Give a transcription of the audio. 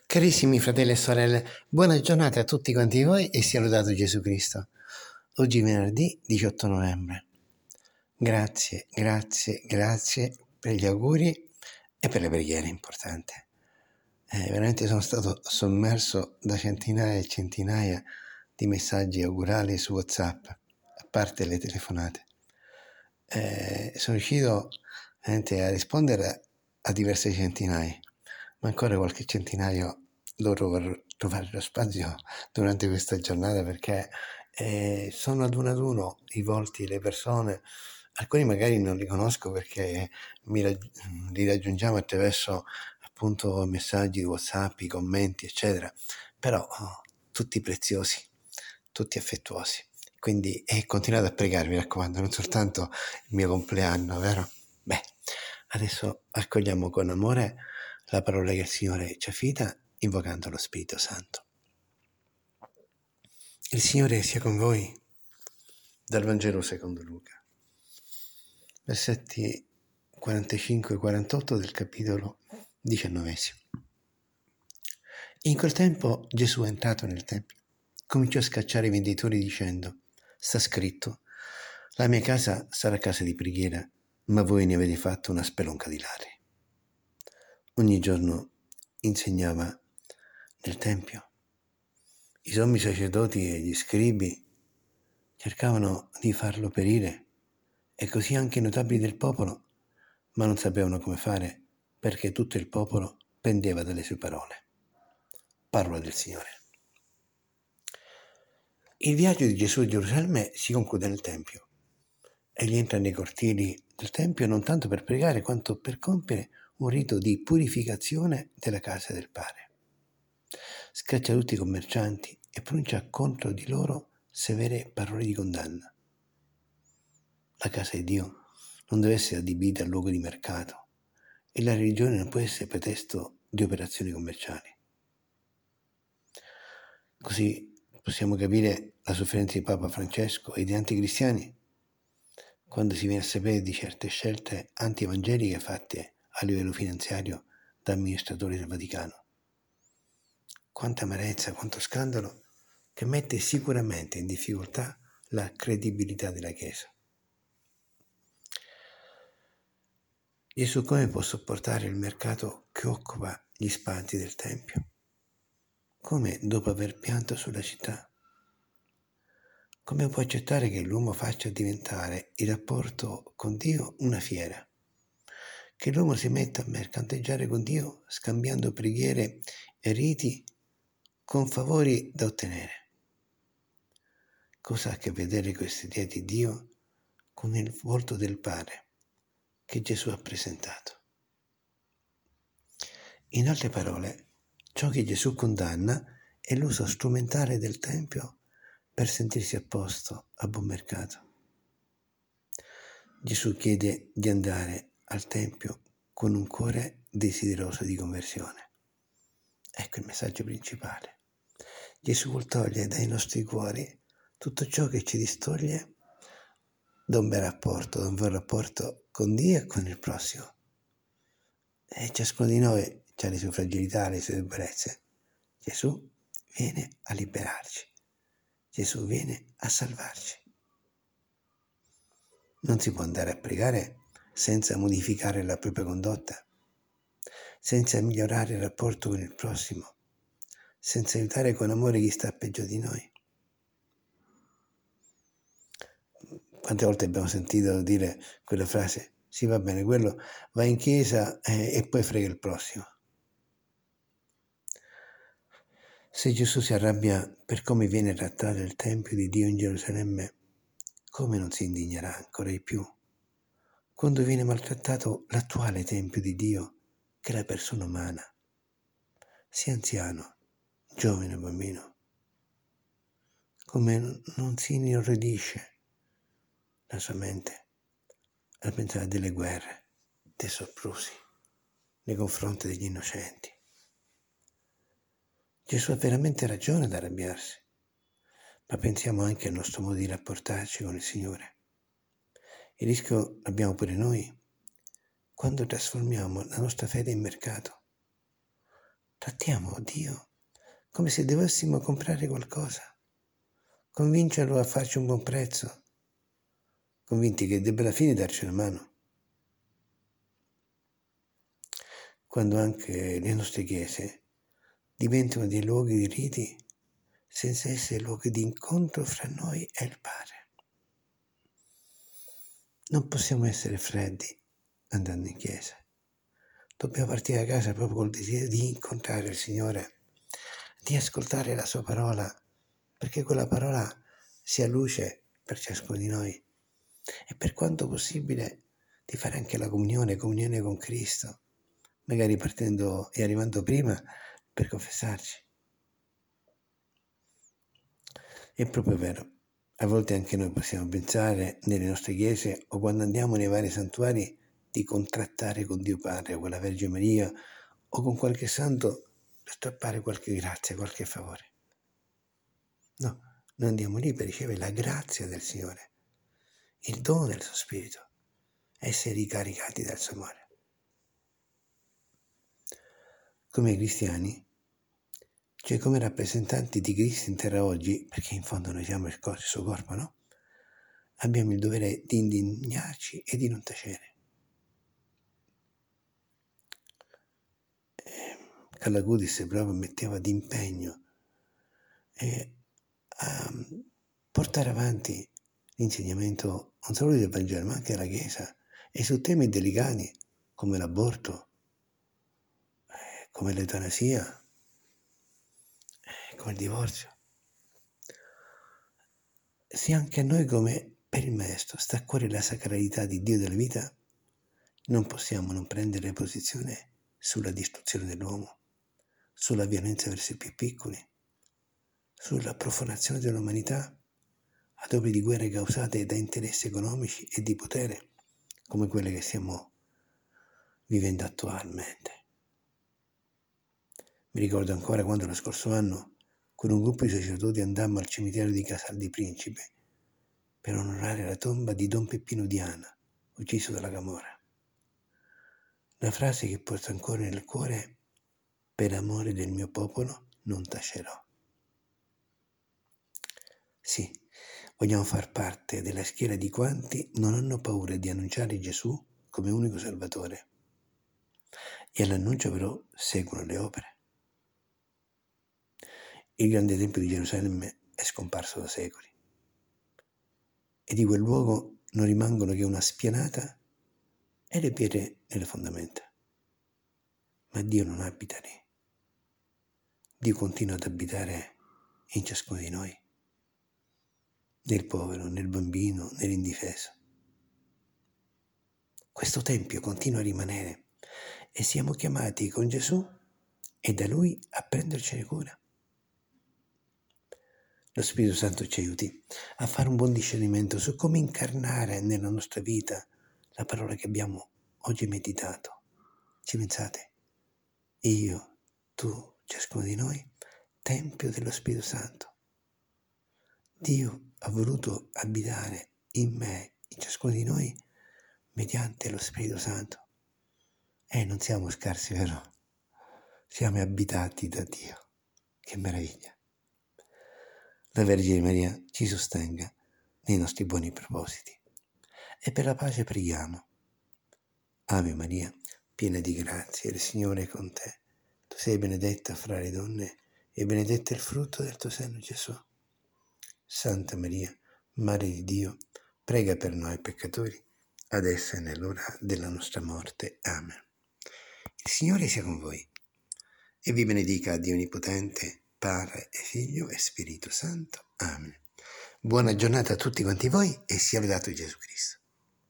Carissimi fratelli e sorelle, buona giornata a tutti quanti voi e sia lodato Gesù Cristo. Oggi è venerdì 18 novembre. Grazie per gli auguri e per le preghiere importanti. Veramente sono stato sommerso da centinaia e centinaia di messaggi augurali su WhatsApp, a parte le telefonate. Sono riuscito veramente a rispondere a diverse centinaia, ma ancora qualche centinaio dovrò trovare lo spazio durante questa giornata, perché sono ad uno i volti, le persone. Alcuni magari non li conosco perché li raggiungiamo attraverso appunto messaggi, WhatsApp, i commenti, eccetera, però tutti preziosi, tutti affettuosi. Quindi continuate a pregare, mi raccomando, non soltanto il mio compleanno, vero? Beh, adesso accogliamo con amore la parola che il Signore ci affida, invocando lo Spirito Santo. Il Signore sia con voi. Dal Vangelo secondo Luca. Versetti 45 e 48 del capitolo 19. In quel tempo Gesù è entrato nel Tempio, cominciò a scacciare i venditori dicendo: sta scritto, la mia casa sarà casa di preghiera, ma voi ne avete fatto una spelonca di ladri. Ogni giorno insegnava nel Tempio. I sommi sacerdoti e gli scribi cercavano di farlo perire, e così anche i notabili del popolo, ma non sapevano come fare, perché tutto il popolo pendeva dalle sue parole. Parola del Signore. Il viaggio di Gesù a Gerusalemme si conclude nel Tempio. Egli entra nei cortili del Tempio non tanto per pregare quanto per compiere un rito di purificazione della casa del Padre. Scaccia tutti i commercianti e pronuncia contro di loro severe parole di condanna. La casa di Dio non deve essere adibita a luogo di mercato e la religione non può essere pretesto di operazioni commerciali. Così possiamo capire la sofferenza di Papa Francesco e di anticristiani quando si viene a sapere di certe scelte anti-evangeliche fatte a livello finanziario da amministratori del Vaticano. Quanta amarezza, quanto scandalo, che mette sicuramente in difficoltà la credibilità della Chiesa. Gesù come può sopportare il mercato che occupa gli spazi del Tempio? Come dopo aver pianto sulla città? Come può accettare che l'uomo faccia diventare il rapporto con Dio una fiera? Che l'uomo si metta a mercanteggiare con Dio scambiando preghiere e riti con favori da ottenere? Cosa ha a che vedere questa idea di Dio con il volto del Padre che Gesù ha presentato? In altre parole, ciò che Gesù condanna è l'uso strumentale del Tempio per sentirsi a posto, a buon mercato. Gesù chiede di andare al Tempio con un cuore desideroso di conversione. Ecco il messaggio principale. Gesù vuol togliere dai nostri cuori tutto ciò che ci distoglie da un buon rapporto con Dio e con il prossimo. E ciascuno di noi ha le sue fragilità, le sue debolezze. Gesù viene a liberarci. Gesù viene a salvarci. Non si può andare a pregare senza modificare la propria condotta, senza migliorare il rapporto con il prossimo, senza aiutare con amore chi sta peggio di noi. Quante volte abbiamo sentito dire quella frase: sì, va bene, quello va in chiesa e poi frega il prossimo. Se Gesù si arrabbia per come viene trattato il Tempio di Dio in Gerusalemme, come non si indignerà ancora di più quando viene maltrattato l'attuale Tempio di Dio, che è la persona umana, sia anziano, giovane o bambino? Come non si inorridisce la sua mente al pensare delle guerre, dei soprusi nei confronti degli innocenti? Gesù ha veramente ragione ad arrabbiarsi, ma pensiamo anche al nostro modo di rapportarci con il Signore. Il rischio l'abbiamo pure noi quando trasformiamo la nostra fede in mercato, trattiamo Dio come se dovessimo comprare qualcosa, convincerlo a farci un buon prezzo, convinti che debba alla fine darci una mano. Quando anche le nostre chiese diventano dei luoghi di riti senza essere luoghi di incontro fra noi e il Padre. Non possiamo essere freddi andando in chiesa. Dobbiamo partire da casa proprio col desiderio di incontrare il Signore, di ascoltare la Sua parola, perché quella parola sia luce per ciascuno di noi e per quanto possibile di fare anche la comunione con Cristo, magari partendo e arrivando prima per confessarci. È proprio vero, a volte anche noi possiamo pensare nelle nostre chiese o quando andiamo nei vari santuari di contrattare con Dio Padre o con la Vergine Maria o con qualche santo per strappare qualche grazia, qualche favore. No, noi andiamo lì per ricevere la grazia del Signore, il dono del suo Spirito, essere ricaricati dal suo amore. Come cristiani, cioè come rappresentanti di Cristo in terra oggi, perché in fondo noi siamo il suo corpo, no? Abbiamo il dovere di indignarci e di non tacere. Callagudis proprio metteva d'impegno a portare avanti l'insegnamento non solo del Vangelo ma anche della Chiesa e su temi delicati come l'aborto, come l'eutanasia, come il divorzio. Se anche a noi come per il Maestro sta a cuore la sacralità di Dio della vita, non possiamo non prendere posizione sulla distruzione dell'uomo, sulla violenza verso i più piccoli, sulla profanazione dell'umanità ad opere di guerre causate da interessi economici e di potere, come quelle che stiamo vivendo attualmente. Mi ricordo ancora quando lo scorso anno, con un gruppo di sacerdoti, andammo al cimitero di Casal di Principe per onorare la tomba di Don Peppino Diana, ucciso dalla camorra. La frase che porto ancora nel cuore è: per amore del mio popolo non tacerò. Sì, vogliamo far parte della schiera di quanti non hanno paura di annunciare Gesù come unico Salvatore. E all'annuncio però seguono le opere. Il grande Tempio di Gerusalemme è scomparso da secoli e di quel luogo non rimangono che una spianata e le pietre nelle fondamenta. Ma Dio non abita lì. Dio continua ad abitare in ciascuno di noi, nel povero, nel bambino, nell'indifeso. Questo Tempio continua a rimanere e siamo chiamati con Gesù e da Lui a prendercene cura. Lo Spirito Santo ci aiuti a fare un buon discernimento su come incarnare nella nostra vita la parola che abbiamo oggi meditato. Ci pensate? Io, tu, ciascuno di noi, Tempio dello Spirito Santo. Dio ha voluto abitare in me, in ciascuno di noi, mediante lo Spirito Santo. Non siamo scarsi, vero? Siamo abitati da Dio. Che meraviglia. La Vergine Maria ci sostenga nei nostri buoni propositi. E per la pace preghiamo. Ave Maria, piena di grazia, il Signore è con te. Tu sei benedetta fra le donne e benedetto è il frutto del tuo seno, Gesù. Santa Maria, Madre di Dio, prega per noi peccatori, adesso e nell'ora della nostra morte. Amen. Il Signore sia con voi e vi benedica Dio Onnipotente, Padre e Figlio e Spirito Santo. Amen. Buona giornata a tutti quanti voi e sia lodato Gesù Cristo.